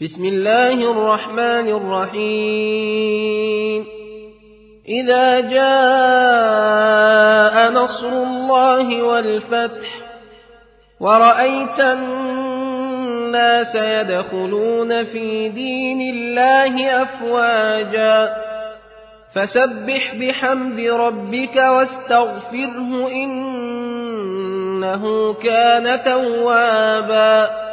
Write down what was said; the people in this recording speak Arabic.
بسم الله الرحمن الرحيم إذا جاء نصر الله والفتح ورأيت الناس يدخلون في دين الله أفواجا فسبح بحمد ربك واستغفره إنه كان توابا